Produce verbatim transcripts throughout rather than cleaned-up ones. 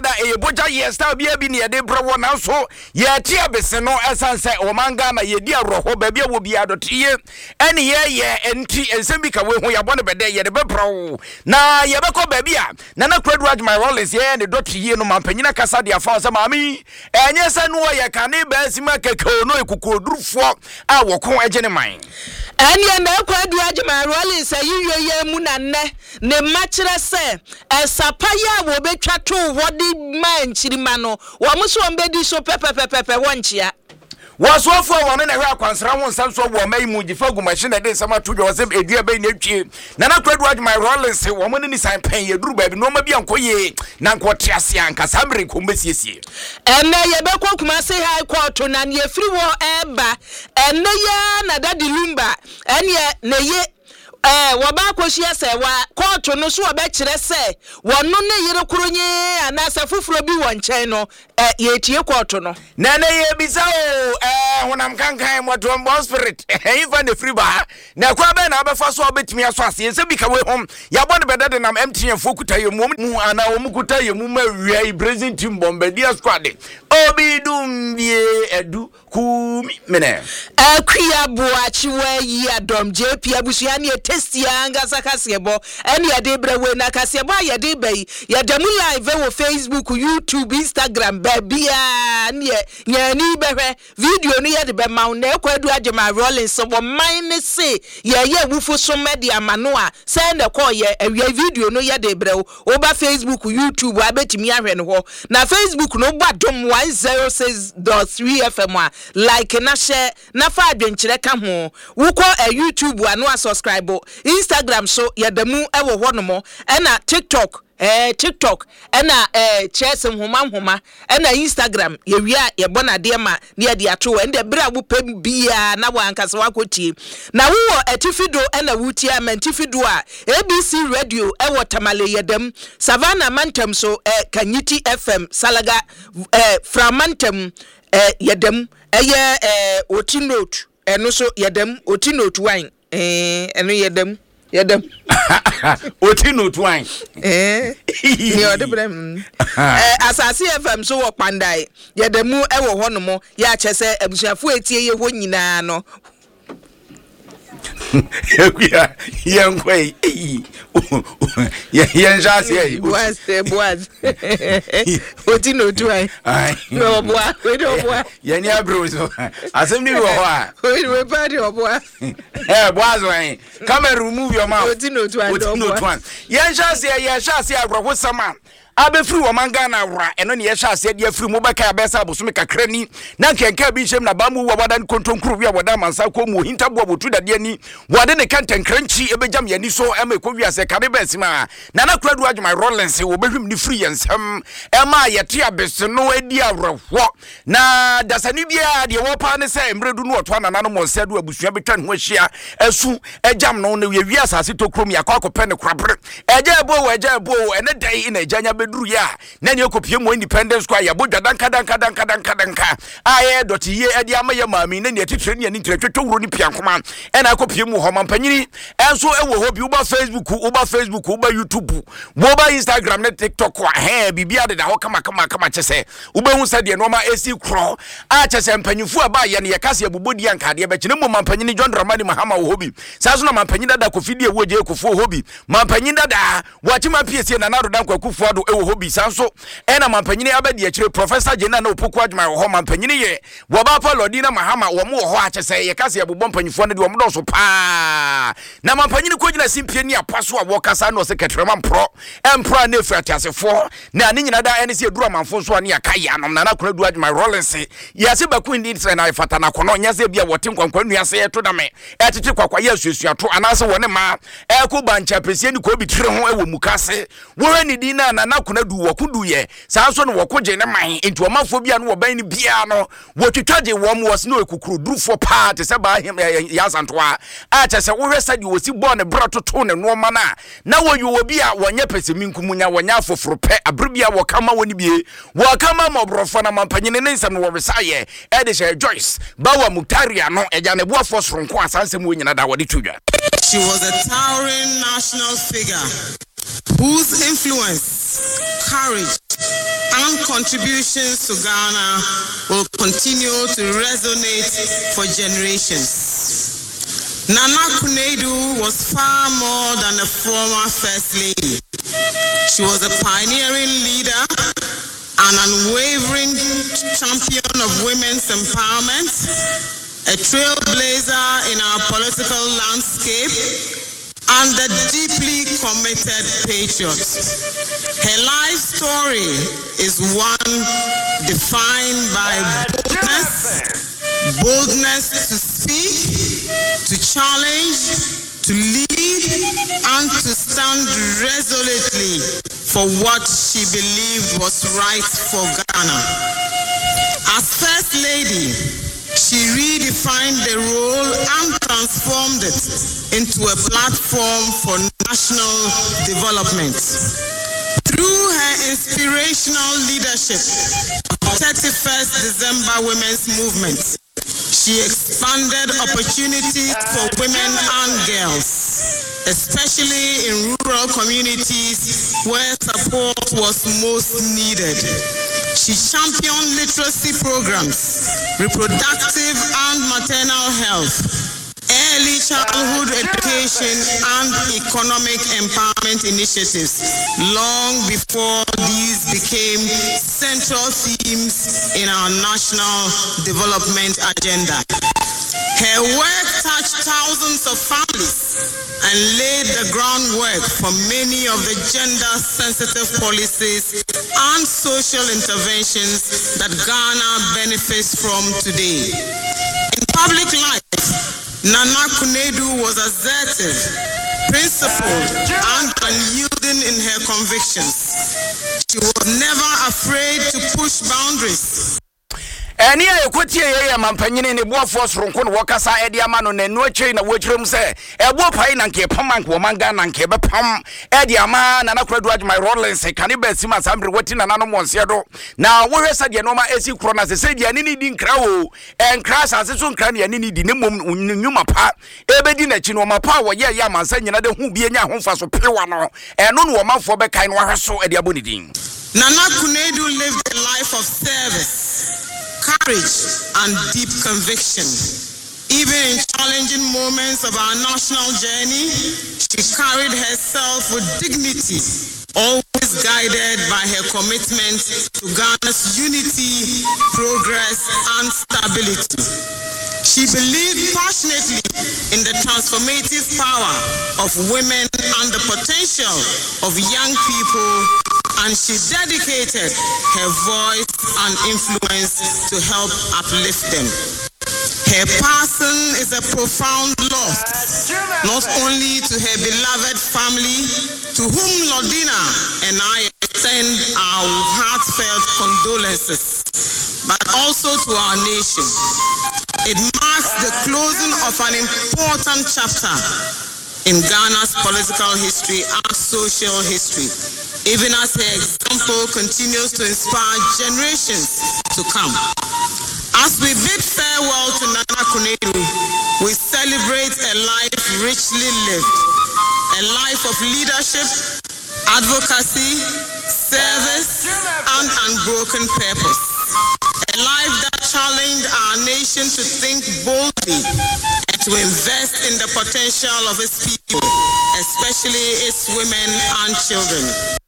nyina da e boja ye style bia bi ne de bro na so ye ti abese no esanse o manga na ye di aroho ba bia wo bia dotie ene ye ye enti ensem bi ka we ho ya bone bede ye de bepro na ye be ko ba bia na na Kwadu Adwuma Rollins ye ne dotie no mampanyina kasa de afa se maami enye se no ye kane ba asima keke no ekukodurufo a wo kon agye ne man ene na Kwadu Adwuma Rollins ayiyo ye mu na ne ne machire se esapaya wo betwa to wodi man chirima no wo muso mbedi so pepepepepe wonchia wasofo wona na hwe akwansra won samso wo mai mu gifa gu machine de sama to jo se edua be na twie na na Kwadu Adwuma Rollins wo mo ni san pen ye duru ba bi no ma bi ankoye na nkwote ase anka samre ko mbesiesie ene ye be kokuma se high court na ne free wo eba ene ya na dadi lumba ene ne ye eh waba koshia se wa court no so oba kire se wono ne yire kronye anasa fufuro bi won chen no eh ye tie court no na na ye bisa o eh honam kankan moto mbo spirit eh ifa ne free ba na kwa be na abefa so obetimi aso ase se bi ka we hom ya bone bedade nam M T N fokuta ye mu mu ana o mukuta ye mu ma wi Brazil team bombardier squad obi dum bie edu ku mene akua boachi wa yi adom J P abusua ne testia ngasa kasebo ene ya de brewe na kasebo ya de bai ya demu live wo Facebook, YouTube, Instagram babia ne ya ni behwe video no ya de be ma na Kwadu Adwuma Rollins so mine se ya ye wufo so media mano a se na call ye awia video no ya de brewe oba Facebook, YouTube abetimi ahwe no ho na Facebook no gbadom one oh six point three F M a like na share na fa adwenkyere ka ho wuko a YouTube anu a subscribe Instagram so yadamu ewo honomo ena TikTok eh TikTok ena eh chesem homa homa ena Instagram ye wia ye bona de ma ne de ato ende bra wo pem bia na wa ankasa wakotie na wo atifido ena wutia mentifido a A B C radio ewo tamale yedam Savannah Mantam so eh Kanyiti F M Salaga eh Framantem eh yedam eye eh Otinote eno so yedam Otinote wine eh eno yedam yedam Otinote wine eh ni odebrem eh Asase F M so wo pandai yedam e wo honomo ya chese abusuafo etie ye ho nyina no Ekuya yenkwei ye yenjase ye boaz boaz Otinote wine ai no boaz we do boaz ye ni abro so asem ni wo ho a we we party boaz eh boaz wine come and remove your mouth Otinote wine Otinote wine yenjase ye yenjase agro sama abefri wo manga na wra eno ne ye hya ase de afri mo beka abesa abosome kakrani na kenka bi hyem na bamu wo wadan kontonkuru wi woda mansa ko mu hintabo abotu dade ani wode ne kantan kranchi ebejam yani so ema ko wi ase kare basima na na Kwadu Adwuma Rollins wo behwim ni free yensem ema yete abese no adi awrehwo na dasani bia de wo pa ne se emredu no oto anana no monsedu abusua betwa ho ahia esu ejam no ne wi asase tokrom yakwa akopɛ ne krabre eja ebo wo eja ebo ene dai ina ejanya beduru ya na ne okopie mo Independence Square ya bodwa danka danka danka danka danka aye doti ye edi amaye maami na ne titire ne ni twetwo wuro ni piankoma ena akopie mo ho mampanyini enso ewo ho bi uba Facebook uba Facebook uba YouTube uba Instagram na TikTok wa he bibia de da ho kama kama kama chese uba hu sade no ma esi kro a chese mpanyinfu aba ye ne ye kase abubodi ankade be kine mo mampanyini John Dramani Mahama wo hobi saso na mampanyini dada kofidi ewo je kofo hobi mampanyini dada watima P S na na rodan kwakufu ado ewo hobi sanso ena mampanyini abedi akire Professor Jena na Opoku Adwuma ho mampanyini ye woba pa Lodina Mahama wo mo ho achese ye kase abubon mpanyinfu ne de wo mo do so pa na mampanyini ko gina simpie ni apaso a wo kasa no se ketrema mpro empro na efrati asefo na ne nyina da ene se eduru amanfo so ne aka ya nom na na Kwadu Adwuma Rollins ya se baku ndi se na ifata na kono nya se bia wote nkwankwa nua se eto da me etete kwakwa ya suasuato anase wone ma eko bancha pesie ni ko bi tire ho ewo mukase wo ni di na na na Kwadu wo kudu ye sanso no wo koje ne man enti omafo bia no wo ban ni bia no wo twitwaje wo mo wose no ekukuru durufo pa te se ba ya santoa a che se wo hwesa di wosi bo ne bratoto ne no ma na na wo yi wo bia wonye peseminku wonya afoforo pe abribia wo kama woni bie wo kama mobrofo na mampanyine ne nsam wo resaye e de she Joyce bawa mutaria no eja ne boafo soronko asansem wo nyina da wo de tudwa. She was a towering national figure whose influence, courage, important contributions to Ghana will continue to resonate for generations. Nana Kunedu was far more than a former First Lady. She was a pioneering leader, an unwavering champion of women's empowerment, a trailblazer in our political landscape, and a deeply committed patriot. Her life story is one defined by boldness, boldness to speak, to challenge, to lead, and to stand resolutely for what she believed was right for Ghana. As First Lady, she redefined the role and transformed it into a platform for national development. Through her inspirational leadership of thirty-first December Women's Movement, she expanded opportunities for women and girls, especially in rural communities where support was most needed. She championed literacy programs, reproductive and maternal health, early childhood education, and economic empowerment initiatives long before these became central themes in our national development agenda. Her work touched thousands of families and laid the groundwork for many of the gender-sensitive policies and social interventions that Ghana benefits from today. In public life, Nana Kunedu was assertive, principled, and unyielding in her convictions. She was never afraid to push boundaries. Eni ya yokotie ye ya mampanyine ne boafo soronko no wokasa ede ama no nanu akyiri na wokyerem se ebo pai na nke pam anke womanga na nke bepam ede ama na nakura duage my Rollins kane ba sima sambre wati na nanom wonse do na wo hwesa de no ma esi kro na se se de ani ni di nkra o enkra sanse so nkra ne ani ni di ne mom nyuma pa ebedi na chi no ma pa wo ye ya mansa nyina de hu bi enya ho fa so pewa no eno no wo mafo be kan no hweso ede aboni din. Nana Kunedu lived a life of service, courage, and deep conviction. Even in challenging moments of our national journey, she carried herself with dignity, always guided by her commitment to Ghana's unity, progress, and stability. She believed passionately in the transformative power of women and the potential of young people, and she dedicated her voice and influence to help uplift them. Her passing is a profound loss, not only to her beloved family, to whom Lordina and I extend our heartfelt condolences, but also to our nation. It marks the closing of an important chapter in Ghana's political history and social history, even as her example continues to inspire generations to come. As we bid farewell to Nana Kunedu, we celebrate a life richly lived, a life of leadership, advocacy, service, and unbroken purpose. A life that challenged our nation to think boldly and to invest in the potential of its people, especially its women and children.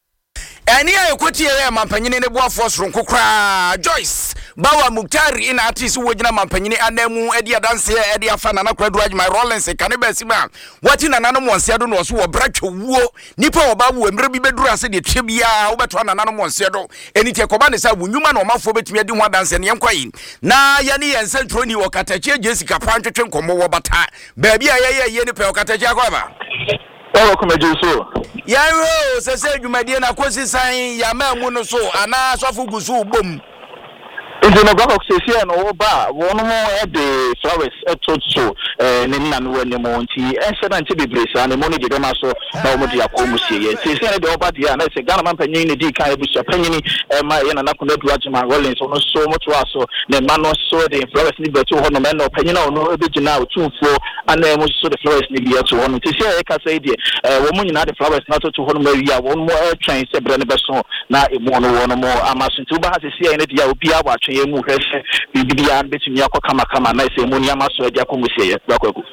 Eni ya yokotie ya mampanyine ne boafo soronko kra Joyce Bawa Muktari ina artist wojina mampanyine anemu edi adanse edi afana na kwadu my Rollins kane ba sima wati na nanom wonse do no so wo bratwo wuo nipa wo ba wo emre bi beduru ase de twebia wo beto na nanom wonse do eni tie koba ne sa wunwuma na omafo betumi adi ho adanse ne yenkwai na ya ne yen centroni wo katache Jessica pantwetwe nkomo wo bata ba bia ye ye ne pe wo katache akwaba. Oh, come on, so. Yeah, so say you my dear na kwesi san ya ma mu no so ana sofu gusu bom. Nti no gako sesi no oba wono mo e de flowers etoto eh ne nna no wani mo nti ense na nti bebresa ne mo ne gede ma so na mo de akomu sie sesi ne de oba dia na se Ghana man panyin ne di kan ebusu panyin e ma ye na nakona du agema Rollins ono so mo to aso ne ma no so de flowers ni beto ho no me no panyin na ono ebegina otumfo ana mo so de flowers ni bi eto ho no nti se e ka say de eh wo mo nyina de flowers na to to ho no ma wi a wo mo e twen se bre ne beso na emu ono wo no mo amaso nti uba ha sesi ne dia obi a wa twen emu hwese bibia betumi akọ kama kama na ese mo ni amaso dia komusie ye bakwaku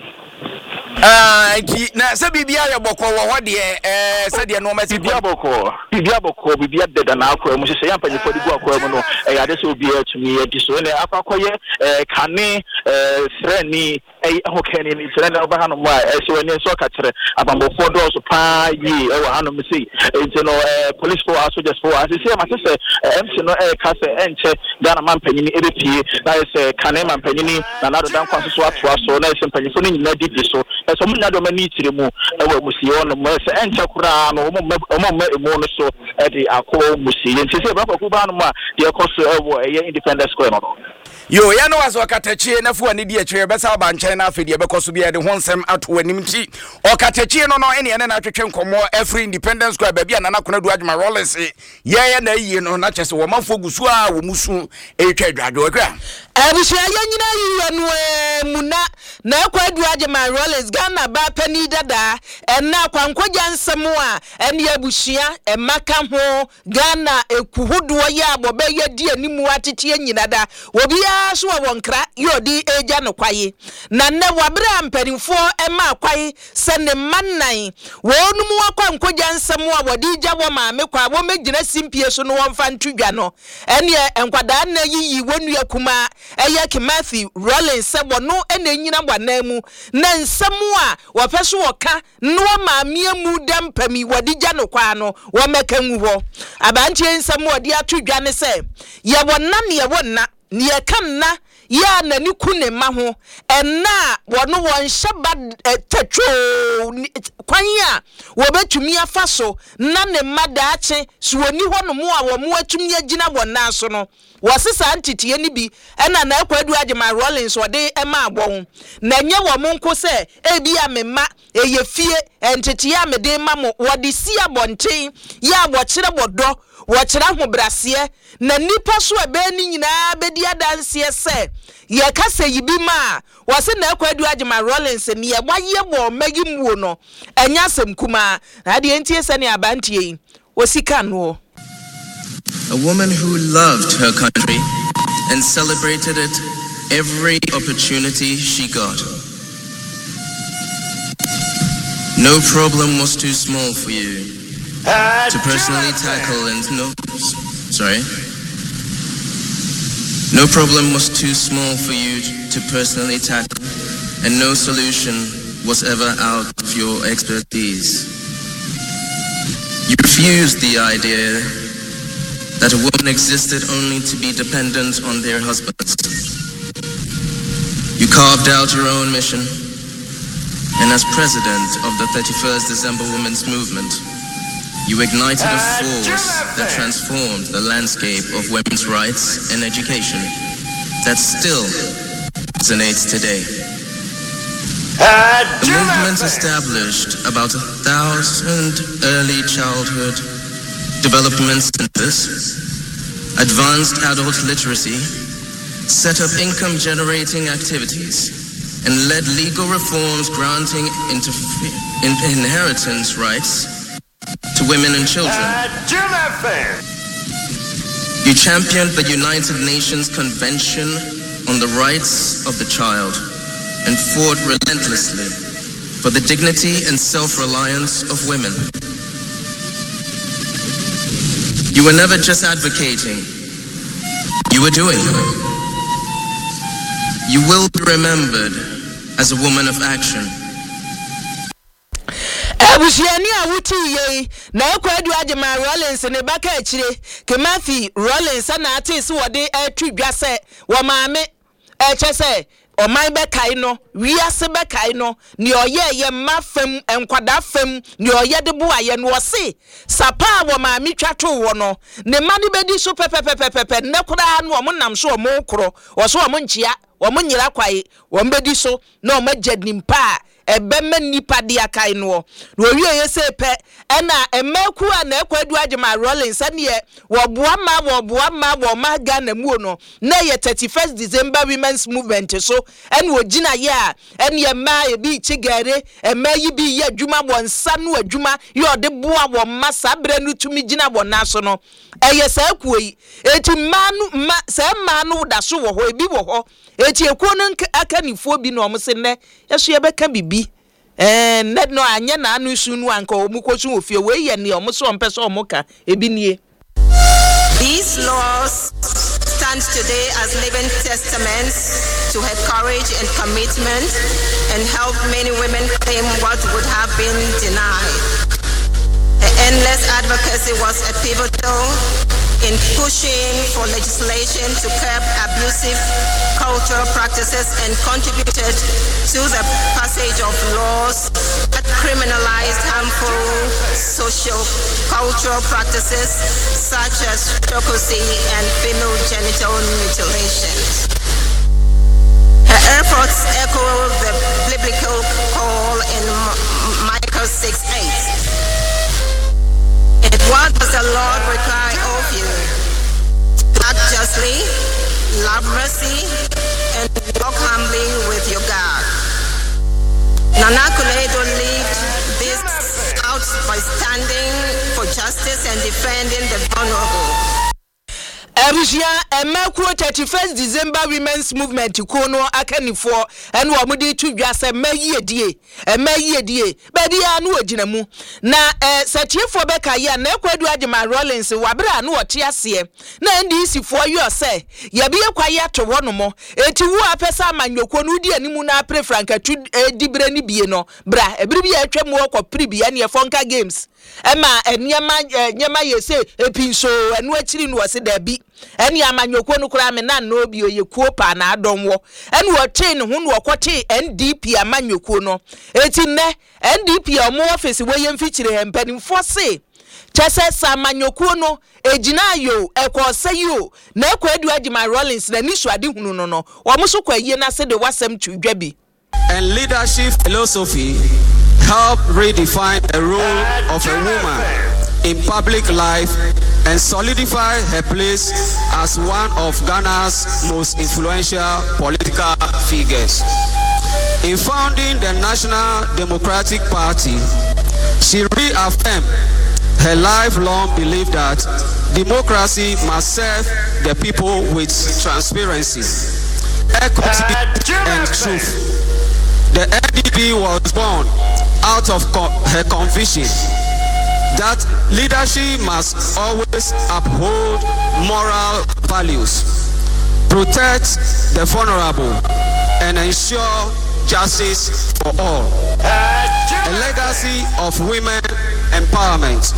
ah ki na se bibia ye bokọ wo ho de eh se de no ma se bibia bokọ bibia bokọ bibia de na akọ mu se yampa nyefo de gu akọ mu no e ade se obi atumi ye di so ne akwakoye eh kane eh srani eh hokani ni srani oba hanu mu a se woni so ka kire abambofo do so pa yi e wa hanu mu sei enti no eh police force soldiers force asese ma se M C no eh ka se enche Ghana man panyini ebe pie na se kane man panyini na na do dan kwaso so atoa so na se panyifo ni nyina di di so so mun na do mani tire mu e wa musie no mo se enche kura no mo mo mo emu no so e di akọ musie nti se bra kwaku ba no ma de ekoso e wo e Independence Square no yo ya no waso katachie na fu ani die twe besa ba nchen na afedi e bekoso bia de honsem ato anim ti o katachie no no ene ene na twetwe nkomo every Independence Square ba bia na nakona du adwuma Rollins ye ye na yie no na chese wo manfo gusu a wo musu e twa dwado akra Abusua ya nyina yiwe no muna na akwa du adwuma Rollins Ghana ba pani dada enna kwankogya nsem a ene abusua emaka ho Ghana ekuhudo ya abobe ya di animu atete nyina da obi so wonkra yodi eja no kwaye na ne wabra ampanifo ema kwaye se ne mannan wonu mu akwa nkogya nsem a wodi gya wo maame kwa wo megina simpie so no wonfa ntudwa no ene enkwada na yiyi wonu akuma eye Kimathi Rollins se wono ene nyina bwanamu na nsem a wopeso woka no maame mu dampami wodi gya no kwa no wo meka nwu ho abantie nsem wodi atudwa ne se ye wonna ne ye wonna ni ekanna ya na ni kune ma ho enna wono won hyeba tatwo kwan ya wo betumi afa so na ne madaache so woni ho no mu a wo mu atumi agina wona so no wasesa ntitie ni bi ena na akwadu agema Rollins wode ema abon na nye wo mu nko se ebi amema eye fie ntitie amede ma mo wode si abonten ya abokire bodo wokyira hobrase na nipa so ebe ni nyina bedi adanse se ye kase yibi ma wase na akwadu agema Rollins ni ye waye bo magimuo no enya asem kuma na de entie se ne abantie osika no. A woman who loved her country and celebrated it every opportunity she got. No problem was too small for you to personally tackle and no, sorry. No problem was too small for you to personally tackle, and no solution was ever out of your expertise. You refused the idea that a woman existed only to be dependent on their husbands. You carved out your own mission, and as president of the thirty-first December Women's Movement, you ignited a force that transformed the landscape of women's rights and education that still resonates today. The movement established about a thousand early childhood development centers, advanced adult literacy, set up income-generating activities, and led legal reforms granting in inheritance rights to women and children. You championed the United Nations Convention on the Rights of the Child and fought relentlessly for the dignity and self-reliance of women. You were never just advocating, you were doing. You will be remembered as a woman of action. Abusiani awuti ye na akwadu agema Rollins ne baka akire Kimathi Rollins na ate se wode atudwa se wo maame eche se Omai bekai no, wiase bekai no, ni oye ye mafem enkwada fem, ni oye de bua ye no se. Sapa wo ma mi twa to wo no. Ne mani bedi so pepepepepe ne kura no mo nam so mo kro. Wo so mo nchia, wo mo nyira kwae, wo mbedi so na o magye nimpa. Ebeme nipa dia kai no no wie ye se pe ena emeku a na ekwadu agema Rollins ane wo boa ma wo boa ma wo ma ga na mu no na ye thirty-first December women's movement so ene ogina ye a ene ye ma ye bi chigare ema yi bi ye adwuma wonsa no adwuma ye ode boa wo ma sabre no tumi gina wo na so no eye sa kuoyi eti manu ma sa manu da so wo ho ebi wo ho eti ekuo no akanifo bi no omse ne yeso ye beka bibi eh net no anya na anu sunu anka omukosu ofie we ye ne omso ompese omoka ebi nie. These laws stand today as living testaments to her courage and commitment and help many women claim what would have been denied. Her endless advocacy was a pivotal in pushing for legislation to curb abusive cultural practices and contributed to the passage of laws that criminalized harmful social cultural practices such as surrogacy and female genital mutilation. Her efforts echo the biblical call in Micah six eight. And what does the Lord require of you? Act justly, love mercy, and walk humbly with your God. Nana Akunedo lived this out by standing for justice and defending the vulnerable. Erisia emeku thirty-first December women's movement kono akanifo ene wo mudi tudwa se mayi edie emayi edie bedi anu oginamu na eh setiefo beka ye na ekwadu agema Rollins wabra anu ote ase na N D C fo yo se ye be kwaye to wonomo eti wu apesa amanyoko no di animu na pre franka tu dibre ni bie no bra ebiri bi atwam wo ko pre bie ne fonka games ema eniema nyema yese epinso enu akiri no wase da bi eni amanyoko no kura me na na obi oyekuo pa na adonwo eni wo twe ne ho no okote N D P amanyoko no eti ne N D P omo office wo yem fichire hempanimfo se chese samanyoko no ejina yo ekose yo na ekwadu agema Rollins na ni suade hunu no no omo so kwaye na se de wasem twudwa bi. And leadership philosophy help redefine the role of a woman in public life and solidify her place as one of Ghana's most influential political figures. In founding the National Democratic Party, she reaffirmed her lifelong belief that democracy must serve the people with transparency, equity, and truth. The N D P was born out of co- her conviction that leadership must always uphold moral values, protect the vulnerable, and ensure justice for all. A legacy of women empowerment.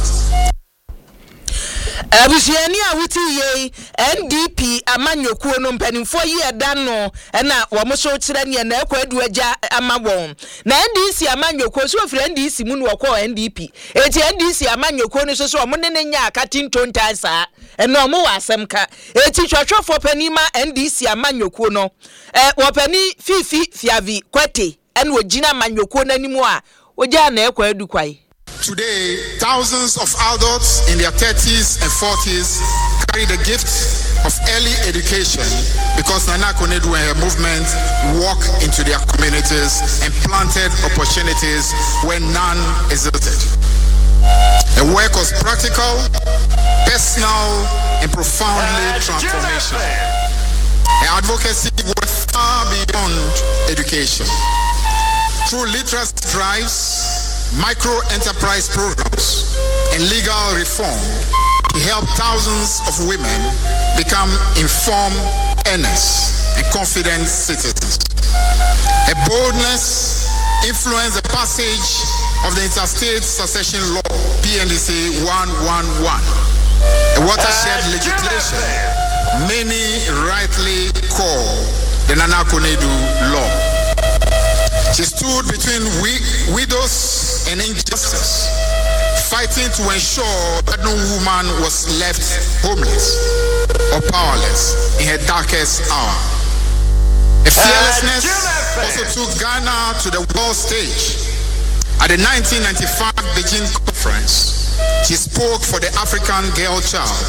Abusiani awuti ye N D P amanyokuo no mpanimfo ye dan no na wo mo so kire ne na ekwadu agya amawon na N D C amanyokuo so ofre N D C mu no ko N D P eti N D C amanyokuo no so so mo ne ne nya akatin tontansa eno mo wasem ka eti twatwofo panima N D C amanyokuo no eh wo pani fifi fiavi kwete ene ogina amanyokuo nanimu a ogya na ekwadu kwai. Today, thousands of adults in their thirties and forties carry the gift of early education because Nana Akunedo and her movement walked into their communities and planted opportunities where none existed. The work was practical, personal, and profoundly transformational. Her advocacy went far beyond education. Through literacy drives, micro-enterprise programs, and legal reform, he helped thousands of women become informed earners and confident citizens. Her boldness influenced the passage of the Interstate Succession Law, P N D C one eleven, a watershed legislation many rightly call the Nana Konadu law. She stood between wi- widows and injustice, fighting to ensure that no woman was left homeless or powerless in her darkest hour. Her fearlessness also took Ghana to the world stage. At the nineteen ninety-five Beijing conference, she spoke for the African girl child.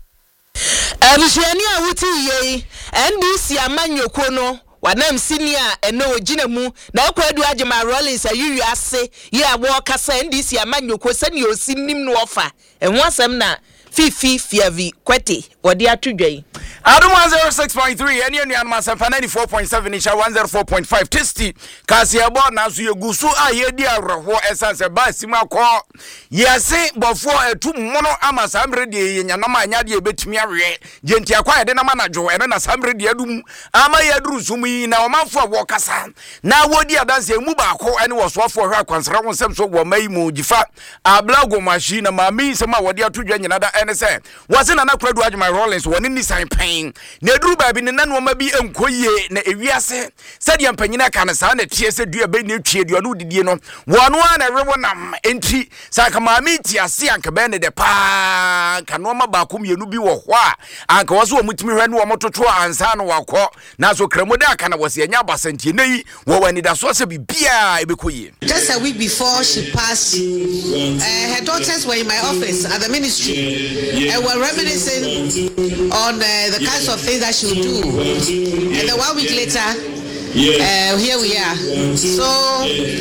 Abishani awuti ye, N D C amanyoko no. Wanam senior and no Jinamu, now quite Wajima Rollins, a you say, yeah, walk a send this Yamanyoko, send you seen him no offer, and once I'm not. Fifi Fiavi Kweti Wadia Tuj. Adam one zero six point three, any any Masan ninety four point seven, Isha one zero four point five, Testy, Cassia Bona, so you gusu a yedia raho essence a basima call. Yes, before a two mono amas amredi in Yanama Yadi bet me, Gentia quiet and a manager, and then a samred yadum, Ama Yadru Sumi, now man for Wakasan. Now what dear dance a mubako and was what for her concern some so were may mujifa, a blago machine, a mami, some wadia to another. Wasn't an upgrade watch my Rollins one in this time pain. Nedru baby and none will be uncoye na eviase. Said young penina can assign a tear said you be new cheer you alluded you know. One one everyone am entry Sakamamitia see and cabane de pa canoma bacum you nubi or wha. Uncle was one with me ran one motor and san or call. Naso Cremoda can was a yaba sentine. When it was to be beer. Just a week before she passed, uh, her daughters were in my office at the ministry. Yeah. And we're reminiscing on uh, the kinds of things that she would do. And then one week later, yeah. uh, here we are. So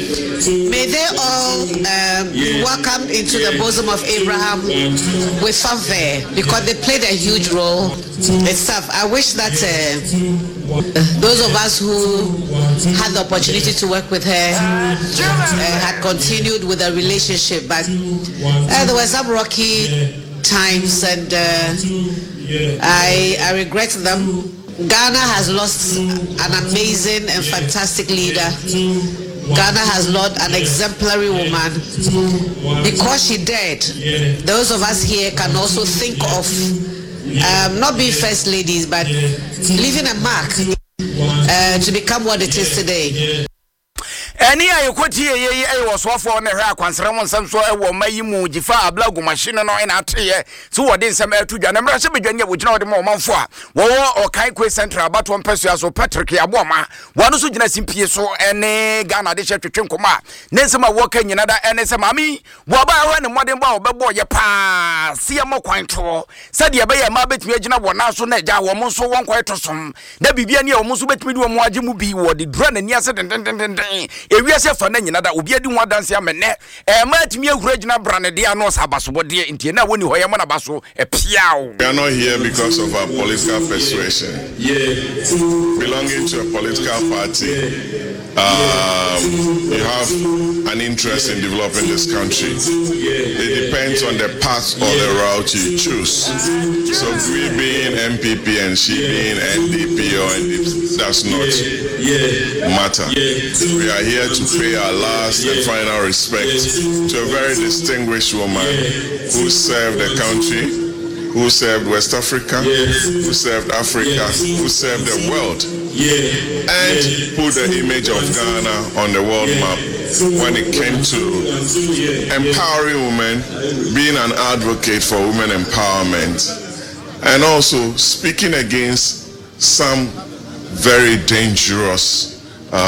may they all um, yeah. welcome into the bosom of Abraham with fanfare, because they played a huge role itself. I wish that uh, those of us who had the opportunity to work with her uh, had continued with the relationship, but uh, there were some rocky times, and uh, I I regret them. Ghana has lost an amazing and fantastic leader. Ghana has lost an exemplary woman. Because she died, those of us here can also think of um, not being first ladies, but leaving a mark uh, to become what it is today. Any I quote here, I was off on a rack once Ramon Samso, I will may you move Jifa, a blog machine and in our tree. So what is some air to Janam Rasabia, which not the moment for war or Kaikwe Central, but one person so Patrick Aboma, one who just in P S O and Ghana, the church to Chinkoma, Nensama walking in other N S M Ami, Waba run and modern bow, but boy, ya pa, see a more quintro, said ya bay a mabit Majina, one national Naja, one so one quite awesome. There be any almost bet me do a more Jimubi, what the drone and yes, and if we are saying for any other, we are doing one dance. I'm a net. A match me a regional brand. They are not Sabaso, but dear Intina when you hear Manabaso a piao. We are not here because of our political persuasion. Yeah, belonging to a political party. Um, you have an interest in developing this country. It depends on the path or the route you choose. So we being M P P and she being N D P or N D P does not matter. We are here to pay our last and final respect to a very distinguished woman who served the country, who served West Africa, who served Africa, who served the world, and put the image of Ghana on the world map when it came to empowering women, being an advocate for women empowerment, and also speaking against some very dangerous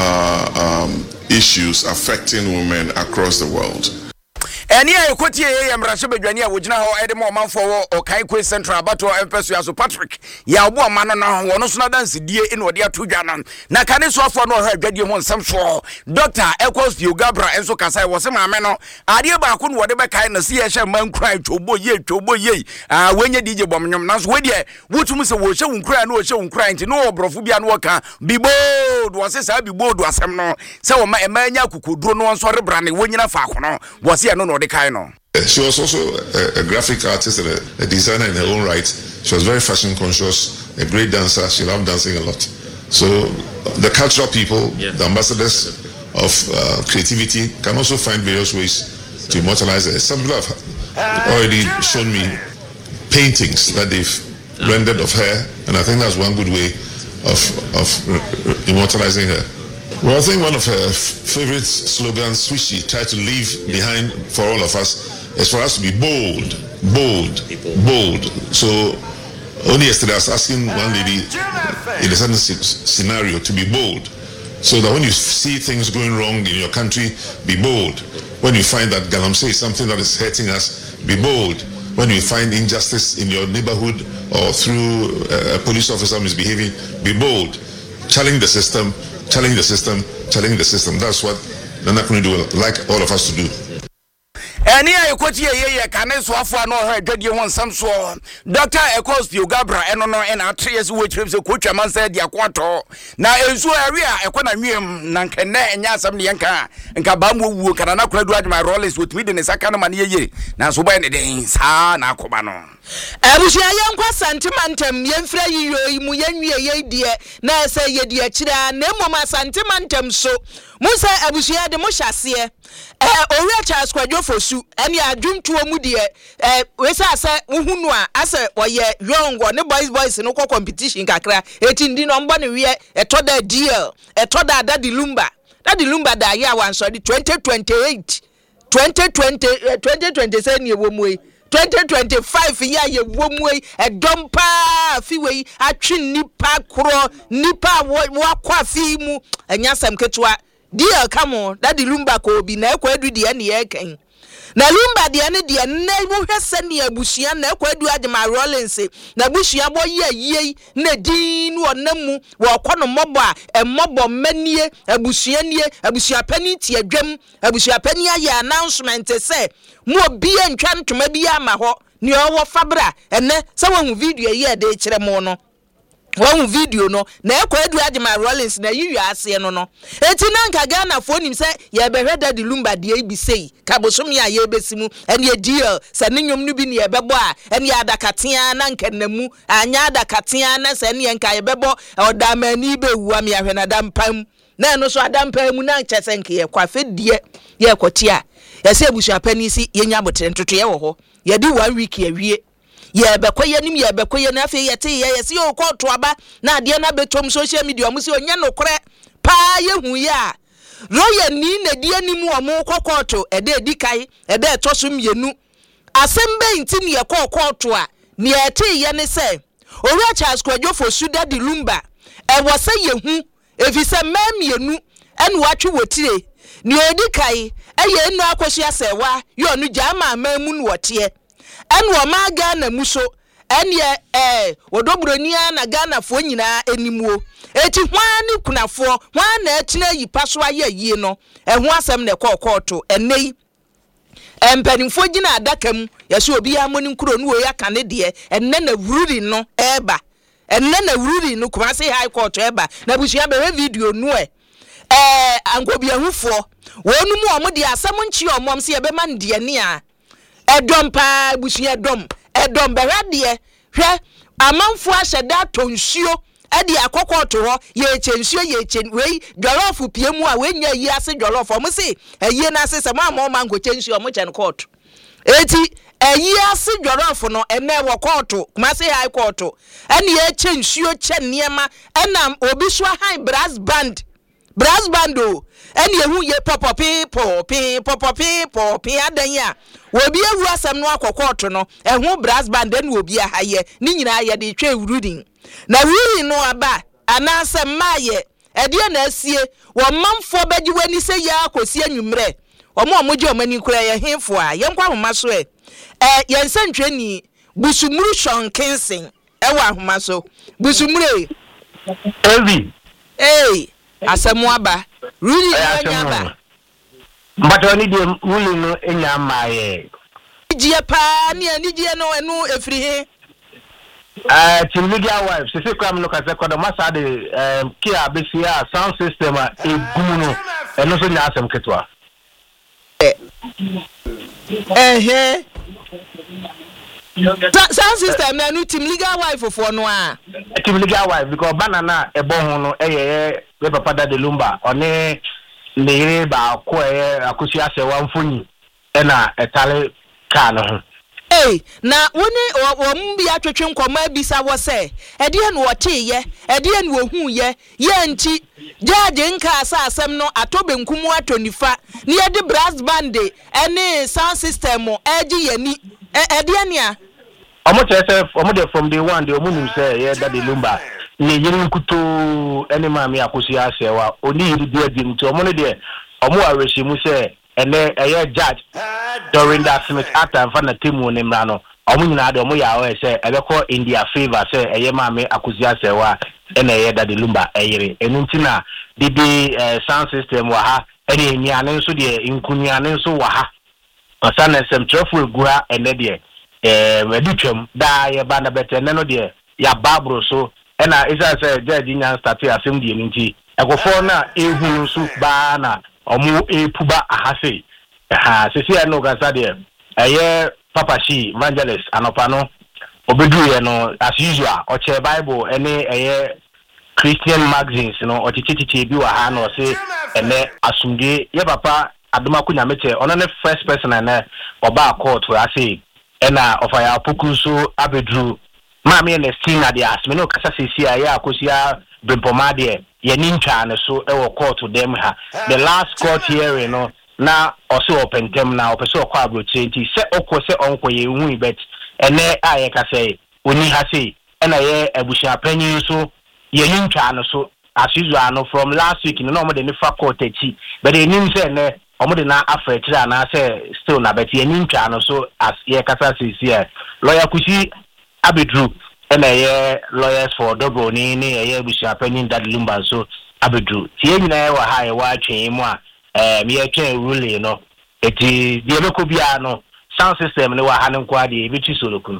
uh, um, issues affecting women across the world. Any I quote here, I'm Rashabania, which now I more man for or Kaikwe Central, but to Empress Patrick. Yawa Manana, one of dance dear in what they are two Janan. Nakane so for no her get you on some show. Doctor Echoes Yugabra and so Kasai was a mamano. Adia Bakun, whatever kind of C S M man cry to boy ye to boy ye. Ah, when you did your bomb, Nas Wedia, which Mister was showing cry, no showing crying to no Brofubian worker. Be bold, was this I be bold was some no. So my man Yaku do no one sorry brandy when you're a was here no. She was also a, a graphic artist and a, a designer in her own right. She was very fashion conscious, a great dancer. She loved dancing a lot. So the cultural people, yeah. the ambassadors of uh, creativity, can also find various ways to immortalize her. Some people have already shown me paintings that they've rendered of her, and I think that's one good way of, of immortalizing her. Well, I think one of her favorite slogans, which she tried to leave behind for all of us, is for us to be bold, bold, bold. So only yesterday I was asking one lady in a certain scenario to be bold. So that when you see things going wrong in your country, be bold. When you find that Galamsey is something that is hurting us, be bold. When you find injustice in your neighborhood or through a police officer misbehaving, be bold. Challenge the system, challenge the system, challenge the system. That's what Nana Akufo-Addo would like all of us to do. Any I quote ye ye can swafo no her dwede won sam so Doctor Ecos Piogabra eno no e na tres we trips coach man said dia kwato na ensu area e kwana nwiem na nkene enya asam ne yanka nka bamwo wuo kana na kura duade my rollers with me de ne saka no man ye na so boy ne den sa na akoba no abusia yankwa santimantem yemfra yiyo imu yanwie ye die na ese ye die kira na moma santimantem so musa abusia de mo hyase eh owia Charles Kwadwo Fosu ene adwumtuo mu de eh we say ase uhunu a ase oye yongo ne boys boys no ko competition kakra eti ndi no mbo ne wie etoda deal etoda Daddy Lumba Daddy Lumba da ya wan so di twenty twenty-eight twenty twenty twenty twenty-seven ye wo mu twenty twenty-five ya ye wo mu e dompa fiwe atwe nipa kro nipa wa kwa fi mu anyasam ketwa deal kamo Daddy Lumba ko bi na ekwadu de ne ye kan na Lumba de ne de na wo hwese ne abusua na ekwadu Adema Rollins na abusua bo ye ye na din wo namu wo kono mobo a emobo manie abusua nie abusua pani ti adwam abusua pani aye announcement say mo obi antwa ntoma bi ama ho ne owo fabra ene se wo hu video ye de kire mo no one video no na ekwadu Adema Rollins na yiyu ase no no eti na nka Ghana fo nim se ye behwe Daddy Lumba de ibisei kabosom ya ye besimu ene deal se ne nwom no bi ne ye bebo a ene adakatea na nka namu anya adakatea na se ne nka ye bebo odamani bewu am ya hwe na dampam na no so adampam na nkyese nka ye kwafe die ye kotia ye se busua pani si ye nya botre ntoto ye wo ho ye di one week ye wie ye bekoye nim ye bekoye na afi ye te ye ye si o koto aba na ade na betom social media mu si onye nokore pa ye hu ya roye ni na die nim o mu kokoto e de dikai e de toso mienu asembe nti ne ye kokoto a ne ye te ye ne se Owia Charles Kwadwo Fosu Daddy Lumba e wo se ye hu efise mamienu ene watwe wotire ne odikai e ye enu akohia sewa yo nu jama mamu nu wote ene wo ma Ghana muso ene eh odoburonia na Ghana fo nyina enimuo eti hwani kunafo hwana akina yipaso aye yie no eho asem ne kokoto enei empanimfo gina adakam yase obi ya moni nkuro nu oya kane de enne na wururi no eba enne na wururi no kuma se high court eba na busia be video nu e eh angobia hufo wonu mu omo de asem nchi omom se ye be man de ne a edom pa busia dom edom be hwade hwe amanfo ahyeda tonsuo edi akokoto ho ye chensuo ye chen wei jollof piemu a wenya yi ase jollof omo se eyi na ase se ma ma ma nko chensuo omo chen court eti eyi ase jollof no ene wo court kuma se high court ene ye chensuo chen niema ena obi so high brass band brass band o ene ehu ye popo people people people pe adanya obi ewu asem no akokoto no ehu brass band ene obi ahaye ni nyina ye de twa ewurudin na wiri no aba anase maye ede na asie wo manfo baji wani se ya akosi anwumre omo omoje omani kura ye henfo a ye nkwa homa so e eh ye nsantweni busumuru shonkensen e wa homa so busumure evi eh asemu aba wiri anya aba mbato ni de wuli no enya maye ijie pa ni anijie no enu efiri he Uh, Media wife, sisi kwa mno kaze kwa do masade um, kia besia sound system a egumuno eno so nya asem ketwa eh eh sound system na nu team legal wife for no a team legal wife because banana ebo ho no eyeye we papa Daddy Lumba one leere ba ko eh akosi asewa mfoni ena etale ka no ho Hey, na woni wo mbi atwetwe nkoma bisa wo se e de no wote ye e de no hu ye ye nti judge nka asa asem no atobe nkumu atonifa ne ye de brass band ene sound system eji yani e de ania omo chese omo de from day one de omo nim say ye Daddy Lumba ni yiri nkuto ene maami akosi asewa oni yiri de adi nti omo ne de omo areshi mu say ene eye judge during that Smith after fa na temu ne mra no omo nyina de omo ya o say ebeko in their favor say eye maami akosi asewa ene eye Daddy Lumba eyire enu nti na bibi sound system wa ha ene nyiane nso de nkunyane nso wa ha asana sem traffic gura ene de eh wedutwam da ye ba na bete ne no de ya babro so ena isa say judge nyan start asem de nti ekofo na ehunu so ba na omo epuba ahase ha sisi eno gasa de eye papa shi evangelist anopa no obedu ye no as usual o che bible ene eye Christian magazines no o tititi bi wa ha no se ene asumde ye papa adoma kunya mete ono ne first person na oba court we ase ena ofaya pokuso abedru maami ne stina de asme no kasa sisi ya akosia bempoma de ye nintwa ne so e wo court dem ha the last court hearing no na also open tem na opeso kwa abrochenti se okose onko ye hu bet ene aye kase oni ha se ena ye abusha panyin so ye nintwa no so as usual no from last week no mo de ne fa court echi but they nim say ne omo de na afretira na say still na bet ye nintwa no so as ye kasa sisi e lawyer kusi abedru ena ye lawyers for Dobro ni ni ye abusha panyin Daddy Lumba so abedru tie nyina ye wa ha ye wa atwen mu a eh me ye twen rule no eti de be ko bia no sound system ne wa ha ne kwa de bi ti solokun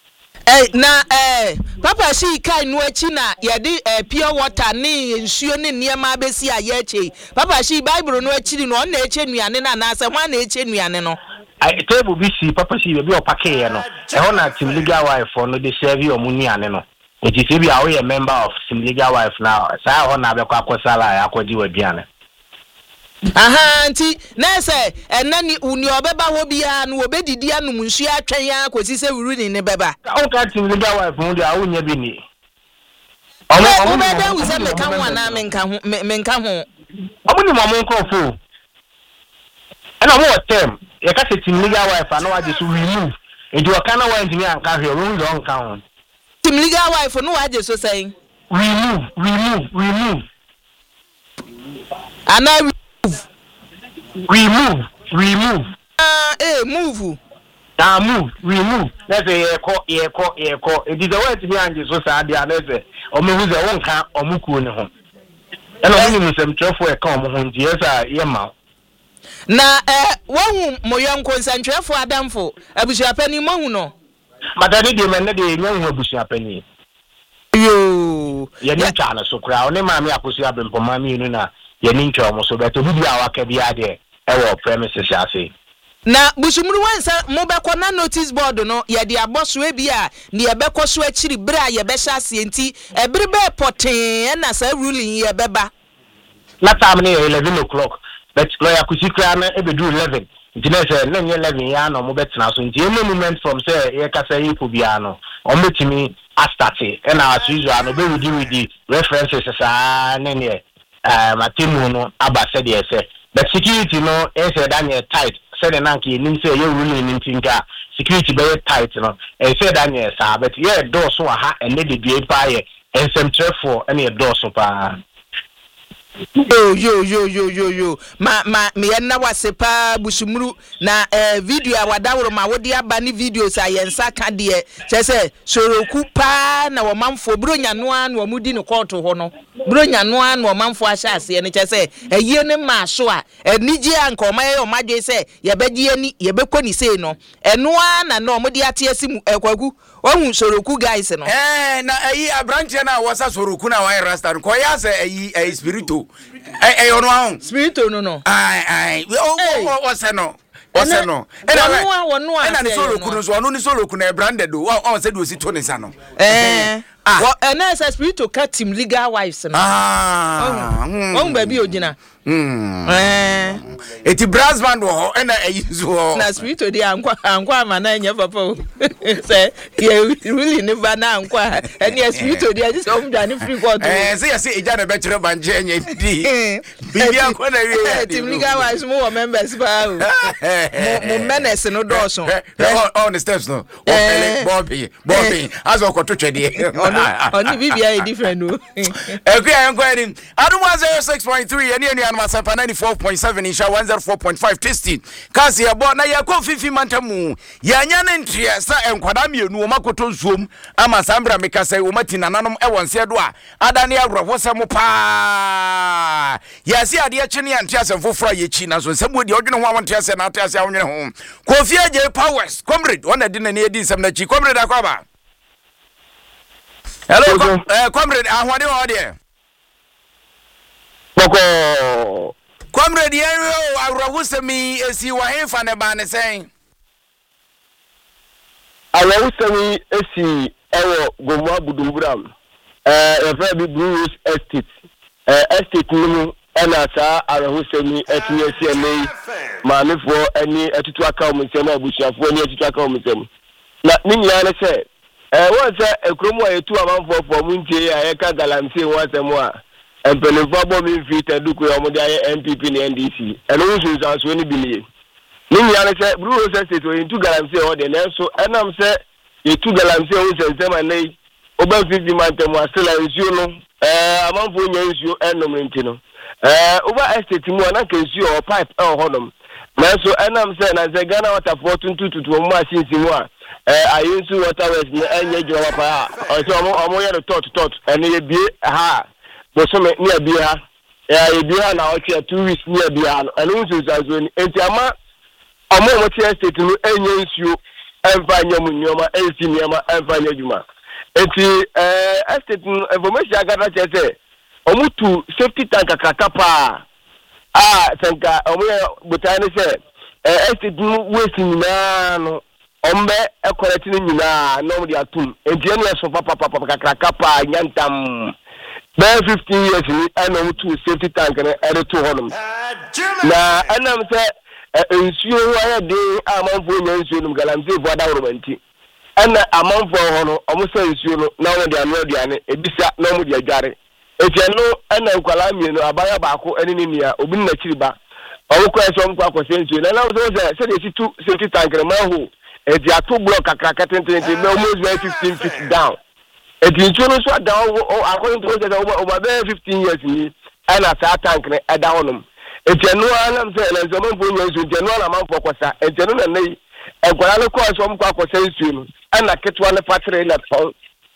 eh na eh papa shi kai no achi na ye de eh, pure water ni nsuo ni niema abesi a ye achi papa shi bible no achi no na eche nuane na na ase hwan na eche nuane no ai table bi si papa shi be o pake ye no e ho na team legal wife no de serve o munuane no eti se bi a wo ye member of team legal wife now sa ho na be kwa akosala ya akodi waduane aha nti na se enani uni obeba ho bia no obedidi anum nsu atwen ya kwesi se wuru ni ne beba o ka team legal wife mo de a wo nya bi ni omo omo be da wu se me ka ho na me nka ho me nka ho omo ni mo mo nko fo ena mo tem ye ka se team legal wife ana wa je so remove enti o kana wa ntimi anka hwe o ndo nka ho team legal wife no wa je so saying remove remove remove ana remove remove ah eh move ah move remove let's say ye ko ye ko ye ko it is the way to be anje so sa dia let's say o me hu ze won ka omuku ne ho ena o ni musem trefo e ka omo ho ndi esa ye ma na eh wohu moyanko nsantwefo adamfo abusuapani mohu no madani de men de nyanhu abusuapani yo ye ni twa na so kura o ne ma me akosi abempo ma me nu na ye ni ntwa mo so beto bibi a waka bia de e wo premises ase na busumuru wansa mo bekọ na notice board no ye de aboso e bia ne ye bekọ so akiri bra ye be hya ase enti e bere be poten na sa ruling ye beba na time ne eleven o'clock but lawyer kusikra na e be do eleven enti na say na nye eleven ya no mo betena so enti any moment from say ye kasa yi po bia no o metimi astarte e na as usual no be we do with the references sa na ne eh matimu no aba said yes but security no e say Daniel tight said nanki nim say you ruling nim tinga security be tight no e say Daniel sa but yeah door so ha and dey dey pa ye and some trefo and e door so pa yo yo yo yo yo yo ma ma me na wasepa busumuru na eh video a wadawro ma wodi aba ni videos a yensa ka de chese soroku pa na wo manfo bronya no an wo mudi no court ho no bronya no an wo manfo ahya ase ne chese eyie ne ma so a enije anka o maye o madwe se ye begye ni ye bekoni sei no eno a na no modi ate asimu ekwagu ohun soroku guys no eh na ayi abranche na wasa soroku na wa rasta ko ya se ayi ayi spirito eh eh ono ahun spirito no no ai ai o o se no o se no e na wonu wonu e na ni soroku no so ono ni soroku na branded o o se do si to ne sa no eh Well, and as a spirit to cut him legal wives. Ah, oh, baby, Ojina. Hmm. Eti brass band wo ho na ayizu ho. Na spirit to dey ankwa ankwa ma na nya papa. Say, you really never na ankwa. And yes, spirit to dey just come down free court. Eh, say say eja na be kire banje anya di. Bibi ankwa na wi. Team legal wives mo members ba o. Mo menace no do so. On the steps no. O Bobby, Bobby, as o koto twede. Oni bibia e different no. Ekwa ankwa ni. Adum one oh six point three ene ene Anamasampa ninety-four point seven Insha one oh four point five Tasty. Kasi ya bo na yakọ fifi mantamu. Ya nya ne ntria sa enkwada mienu o makoto zoom ama sambra mekasa o mati nananom e wonse do a adane agrofo sem pa. Ya si ade chene antia sem foforo ye chi na so sem odi odwene ho awontia se na atia se awonwene ho. Kofi Aje Powers, comrade, one adi na ne edi sem na chi comrade akwaba. Hello, com eh, comrade, ahwade ho de. Boko comrade Yenro awrawusemi esi wa hefa ne ba ne sen awrawusemi esi ewo Gomwa Budumburam eh efa bi Bruce Estate eh estate nu ena sa awrawusemi etini esi ene manefo eni etutu aka omusem abusuafo eni etutu aka omusem na ninya ne se eh won se ekromu ayetu amanfo fo mu ntie ayeka galamse wasem a Empelefo bo mi fi teduku yo mo dia N P P ni N D C eno nsu sanso ni bilie ni nya ne se Bruce Estate o into galamse o de nenso enam se yetu galamse o sensem anai oba fifty man temu asela nsuo no eh amanfo nya nsuo enom nti no eh oba estate mu na ka nsuo o pipe e honom nenso enam se na ze Ghana water for twenty tutu mo asinsi mu a eh ayensu water west na enya jira wapa o so omo omo ye tot tot ene ye bie ha bosome ni abia ya ebia na oche two weeks ni abia no anu nso zazo ni enti ama omo mo tie state no enye nsuo emfa nyam nyoma ensi nyama emfa nyaduma enti eh estate no information agada chese omo tu safety tank akaka pa ah sanka omo botane se eh estate no waste nyina no ombe ekoreti ni nyina no mo dia tum enti ene so papa papa kakaka pa nyantam By fifteen years ni ana two safety tank na ere to honum na ana mse nsuo wa de amanfo nya nsuo num galamse vo da woromanti ana amanfo hono omusa nsuo no na won de anu de ane ebisa na mu de adware etia no ana nkwala mienu abaya baako ene ni nia obi na chiriba owo kwa so mkwa kwa nsuo na na so se se de si two safety tank na maho etia to block kakaka tentente be almost fifteen feet down. It is true so down according to the over fifteen years ni ana sa tank na e down them. It you know am say na zaman bo nyo so you know na man for kwasa e you know na nei e kwara le ko so mkwa kwasa nsu no ana ketwa le factory na phone.